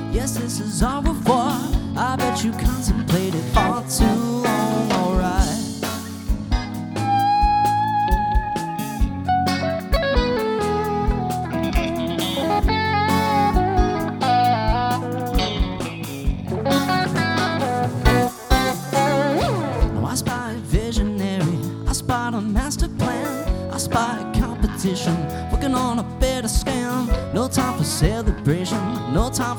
Yes, this is au revoir. I bet you contemplated far too long, alright. Now I spy a visionary, I spot a master plan, I spy a competition, working on a better scam. No time for celebration, no time